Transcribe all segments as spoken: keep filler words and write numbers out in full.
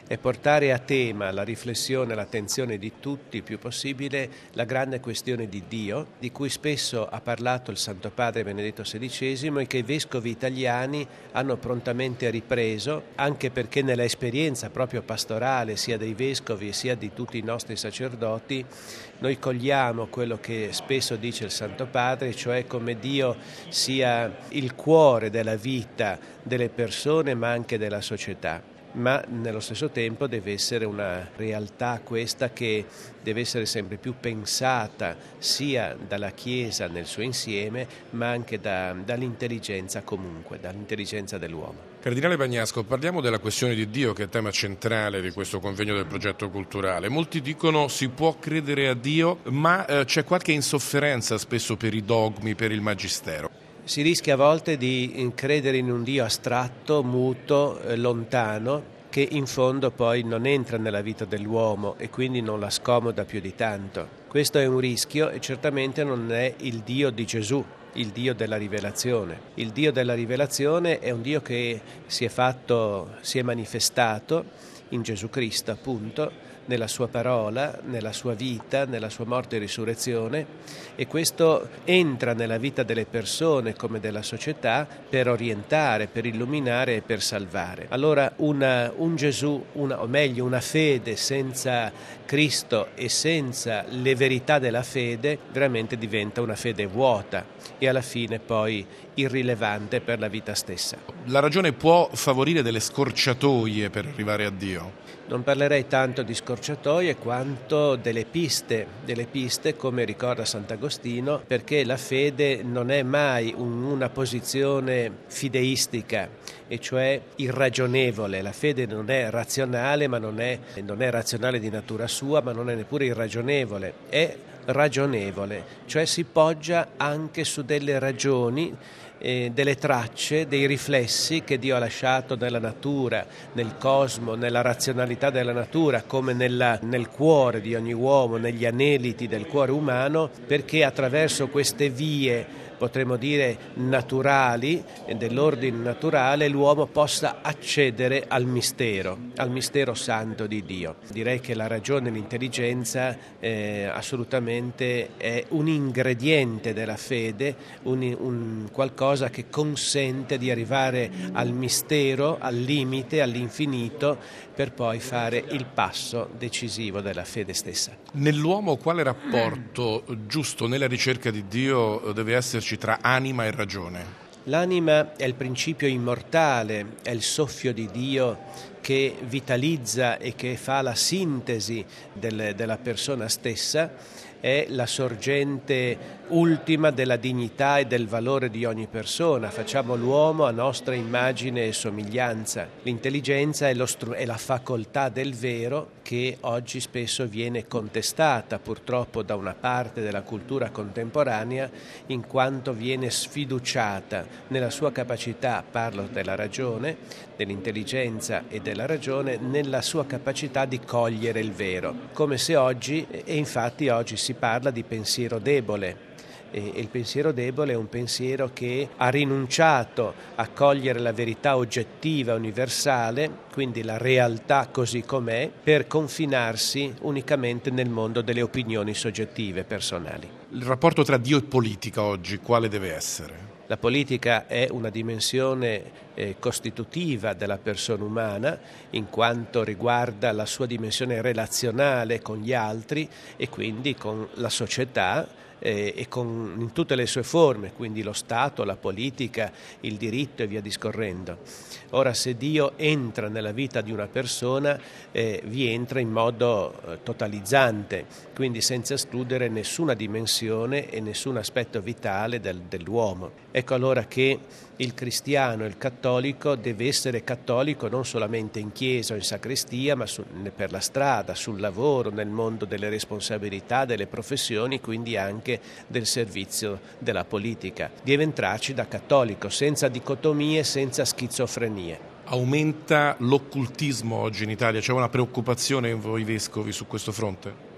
è portare a tema la riflessione, l'attenzione di tutti il più possibile la grande questione di Dio, di cui spesso ha parlato il Santo Padre Benedetto sedicesimo e che i vescovi italiani hanno prontamente ripreso, anche perché nella esperienza proprio pastorale sia dei vescovi sia di tutti i nostri sacerdoti noi cogliamo quello che spesso dice il Santo Padre, cioè come Dio sia il cuore della vita delle persone ma anche della società. Ma nello stesso tempo deve essere una realtà questa che deve essere sempre più pensata sia dalla Chiesa nel suo insieme ma anche da, dall'intelligenza comunque, dall'intelligenza dell'uomo. Cardinale Bagnasco, parliamo della questione di Dio che è tema centrale di questo convegno del progetto culturale. Molti dicono si può credere a Dio ma eh, c'è qualche insofferenza spesso per i dogmi, per il magistero. Si rischia a volte di credere in un Dio astratto, muto, lontano, che in fondo poi non entra nella vita dell'uomo e quindi non la scomoda più di tanto. Questo è un rischio e certamente non è il Dio di Gesù, il Dio della rivelazione. Il Dio della rivelazione è un Dio che si è fatto, si è manifestato in Gesù Cristo, appunto, nella sua parola, nella sua vita, nella sua morte e risurrezione, e questo entra nella vita delle persone come della società per orientare, per illuminare e per salvare. Allora una, un Gesù, una, o meglio una fede senza Cristo e senza le verità della fede veramente diventa una fede vuota e alla fine poi irrilevante per la vita stessa. La ragione può favorire delle scorciatoie per arrivare a Dio? Non parlerei tanto di scorciatoie quanto delle piste, delle piste come ricorda Sant'Agostino, perché la fede non è mai un, una posizione fideistica, e cioè irragionevole. La fede non è razionale, ma non è, non è razionale di natura sua, ma non è neppure irragionevole, è ragionevole, cioè si poggia anche su delle ragioni, Eh, delle tracce, dei riflessi che Dio ha lasciato nella natura, nel cosmo, nella razionalità della natura, come nella, nel cuore di ogni uomo, negli aneliti del cuore umano, perché attraverso queste vie, potremmo dire naturali, dell'ordine naturale, l'uomo possa accedere al mistero, al mistero santo di Dio. Direi che la ragione e l'intelligenza eh, assolutamente è un ingrediente della fede, un, un qualcosa che consente di arrivare al mistero, al limite, all'infinito, per poi fare il passo decisivo della fede stessa. Nell'uomo quale rapporto giusto nella ricerca di Dio deve esserci tra anima e ragione? L'anima è il principio immortale, è il soffio di Dio che vitalizza e che fa la sintesi del, della persona stessa, è la sorgente ultima della dignità e del valore di ogni persona. Facciamo l'uomo a nostra immagine e somiglianza. L'intelligenza è, lo str- è la facoltà del vero che oggi spesso viene contestata purtroppo da una parte della cultura contemporanea, in quanto viene sfiduciata nella sua capacità, parlo della ragione, dell'intelligenza e della ragione, nella sua capacità di cogliere il vero, come se oggi, e infatti oggi si parla di pensiero debole. E il pensiero debole è un pensiero che ha rinunciato a cogliere la verità oggettiva, universale, quindi la realtà così com'è, per confinarsi unicamente nel mondo delle opinioni soggettive, personali. Il rapporto tra Dio e politica oggi quale deve essere? La politica è una dimensione eh, costitutiva della persona umana, in quanto riguarda la sua dimensione relazionale con gli altri e quindi con la società, eh, e con, in tutte le sue forme, quindi lo Stato, la politica, il diritto e via discorrendo. Ora, se Dio entra nella vita di una persona, eh, vi entra in modo eh, totalizzante, quindi senza escludere nessuna dimensione e nessun aspetto vitale del, dell'uomo. Ecco allora che il cristiano, il cattolico, deve essere cattolico non solamente in chiesa o in sacrestia, ma su, per la strada, sul lavoro, nel mondo delle responsabilità, delle professioni, quindi anche del servizio della politica. Deve entrarci da cattolico, senza dicotomie, senza schizofrenie. Aumenta l'occultismo oggi in Italia? C'è una preoccupazione in voi vescovi su questo fronte?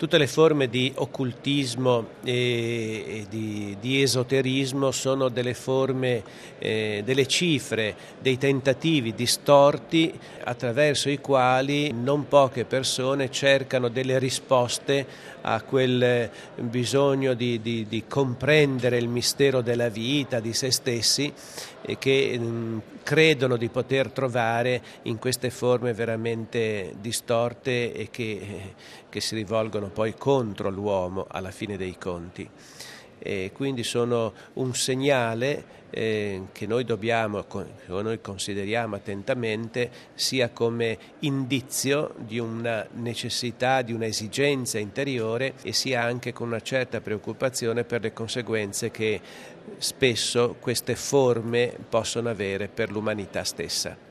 Tutte le forme di occultismo e, e di, di esoterismo sono delle forme, eh, delle cifre, dei tentativi distorti attraverso i quali non poche persone cercano delle risposte a quel bisogno di, di, di comprendere il mistero della vita, di se stessi, e che mh, credono di poter trovare in queste forme veramente distorte e che, che si rivolgono poi contro l'uomo alla fine dei conti. E quindi sono un segnale eh, che noi dobbiamo, che noi consideriamo attentamente, sia come indizio di una necessità, di un'esigenza interiore, e sia anche con una certa preoccupazione per le conseguenze che spesso queste forme possono avere per l'umanità stessa.